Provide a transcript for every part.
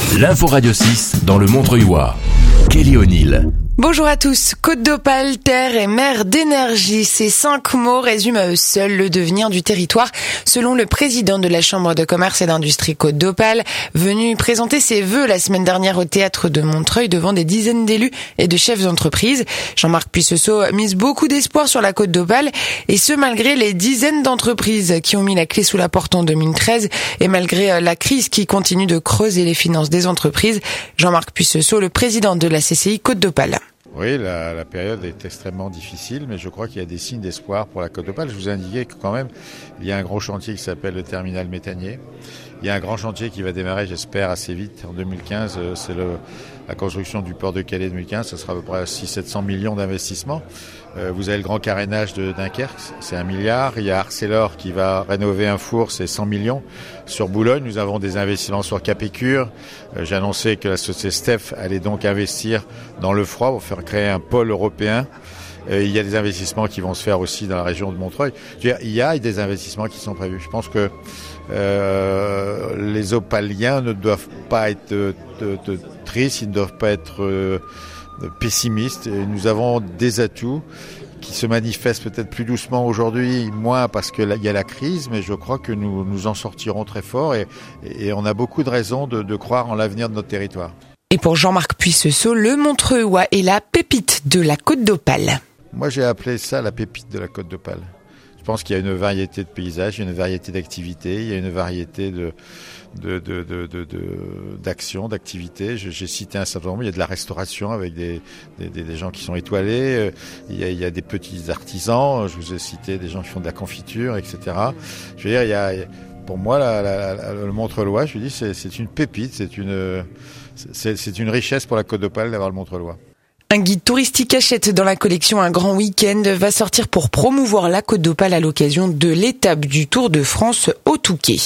L'info Radio 6 dans le Montreuillois. Kelly O'Neill. Bonjour à tous. Côte d'Opale, terre et mer d'énergie. Ces 5 mots résument à eux seuls le devenir du territoire, selon le président de la Chambre de commerce et d'industrie Côte d'Opale, venu présenter ses vœux la semaine dernière au théâtre de Montreuil devant des dizaines d'élus et de chefs d'entreprise. Jean-Marc Puissesseau mise beaucoup d'espoir sur la Côte d'Opale, et ce malgré les dizaines d'entreprises qui ont mis la clé sous la porte en 2013 et malgré la crise qui continue de creuser les finances des entreprises. Jean-Marc Puissesseau, le président de la CCI Côte d'Opale. Oui, la période est extrêmement difficile, mais je crois qu'il y a des signes d'espoir pour la Côte d'Opale. Je vous ai indiqué que quand même, il y a un gros chantier qui s'appelle le terminal méthanier. Il y a un grand chantier qui va démarrer, j'espère, assez vite. En 2015, c'est la construction du port de Calais 2015. Ce sera à peu près 600-700 millions d'investissements. Vous avez le grand carénage de Dunkerque, c'est 1 milliard. Il y a Arcelor qui va rénover un four, c'est 100 millions. Sur Boulogne, nous avons des investissements sur Capécure. J'ai annoncé que la société Steph allait donc investir dans le froid pour faire créer un pôle européen. Il y a des investissements qui vont se faire aussi dans la région de Montreuil. Il y a des investissements qui sont prévus. Je pense que les Opaliens ne doivent pas être tristes, ils ne doivent pas être pessimistes. Et nous avons des atouts qui se manifestent peut-être plus doucement aujourd'hui, moins parce qu'il y a la crise, mais je crois que nous en sortirons très fort et on a beaucoup de raisons de croire en l'avenir de notre territoire. Et pour Jean-Marc Puissesseau, le Montreuillois est la pépite de la Côte d'Opale. Moi, j'ai appelé ça la pépite de la Côte d'Opale. Je pense qu'il y a une variété de paysages, il y a une variété d'activités, il y a une variété d'actions, d'activités. J'ai cité un certain nombre. Il y a de la restauration avec des gens qui sont étoilés. Il y a des petits artisans. Je vous ai cité des gens qui font de la confiture, etc. Je veux dire, pour moi, le Montreuillois, je lui dis, c'est une pépite, c'est une richesse pour la Côte d'Opale d'avoir le Montreuillois. Un guide touristique achète dans la collection Un grand week-end va sortir pour promouvoir la Côte d'Opale à l'occasion de l'étape du Tour de France au Touquet.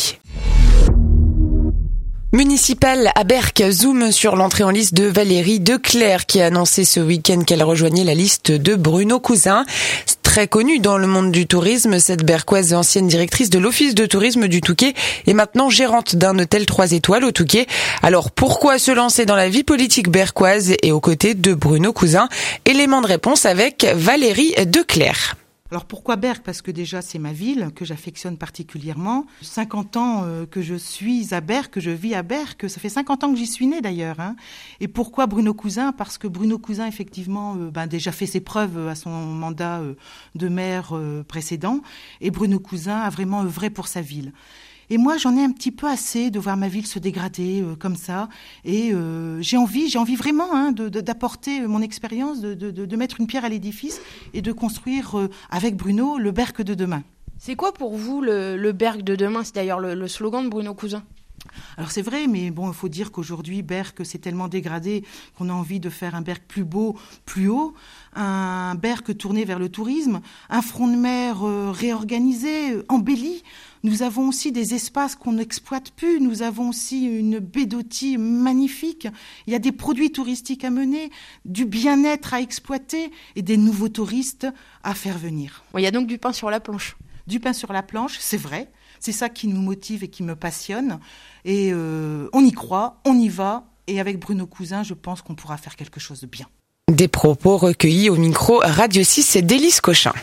Municipal à Berck zoom sur l'entrée en liste de Valérie Declercq qui a annoncé ce week-end qu'elle rejoignait la liste de Bruno Cousin. Très connue dans le monde du tourisme, cette Berquoise, ancienne directrice de l'office de tourisme du Touquet, est maintenant gérante d'un hôtel 3 étoiles au Touquet. Alors pourquoi se lancer dans la vie politique berquoise et aux côtés de Bruno Cousin? Élément de réponse avec Valérie Declercq. Alors pourquoi Berck ? Parce que déjà c'est ma ville que j'affectionne particulièrement. 50 ans que je suis à Berck, que je vis à Berck, ça fait 50 ans que j'y suis née d'ailleurs. Et pourquoi Bruno Cousin ? Parce que Bruno Cousin effectivement déjà fait ses preuves à son mandat de maire précédent. Et Bruno Cousin a vraiment œuvré pour sa ville. Et moi, j'en ai un petit peu assez de voir ma ville se dégrader comme ça. Et j'ai envie vraiment d'apporter mon expérience, de mettre une pierre à l'édifice et de construire avec Bruno le Berck de demain. C'est quoi pour vous le Berck de demain ? C'est d'ailleurs le slogan de Bruno Cousin. Alors c'est vrai, mais bon, il faut dire qu'aujourd'hui, Berck s'est tellement dégradé qu'on a envie de faire un Berck plus beau, plus haut, un Berck tourné vers le tourisme, un front de mer réorganisé, embelli. Nous avons aussi des espaces qu'on n'exploite plus, nous avons aussi une baie d'Authie magnifique, il y a des produits touristiques à mener, du bien-être à exploiter et des nouveaux touristes à faire venir. Il y a donc du pain sur la planche. Du pain sur la planche, c'est vrai. C'est ça qui nous motive et qui me passionne. Et on y croit, on y va. Et avec Bruno Cousin, je pense qu'on pourra faire quelque chose de bien. Des propos recueillis au micro Radio 6 d'Élise Cochin.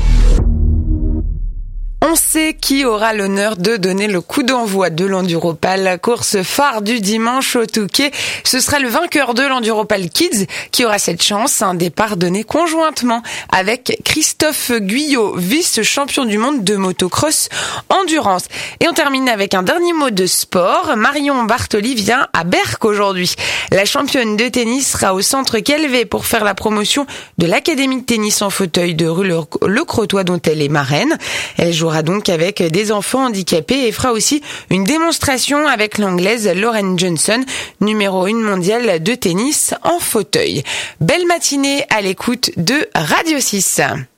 On sait qui aura l'honneur de donner le coup d'envoi de l'Enduropal, la course phare du dimanche au Touquet. Ce sera le vainqueur de l'Enduropal Kids qui aura cette chance, un départ donné conjointement avec Christophe Guyot, vice-champion du monde de motocross endurance. Et on termine avec un dernier mot de sport. Marion Bartoli vient à Berck aujourd'hui. La championne de tennis sera au centre Calvé pour faire la promotion de l'académie de tennis en fauteuil de rue Le Crotoy dont elle est marraine. Elle jouera donc avec des enfants handicapés et fera aussi une démonstration avec l'anglaise Lauren Johnson, numéro 1 mondiale de tennis en fauteuil. Belle matinée à l'écoute de Radio 6.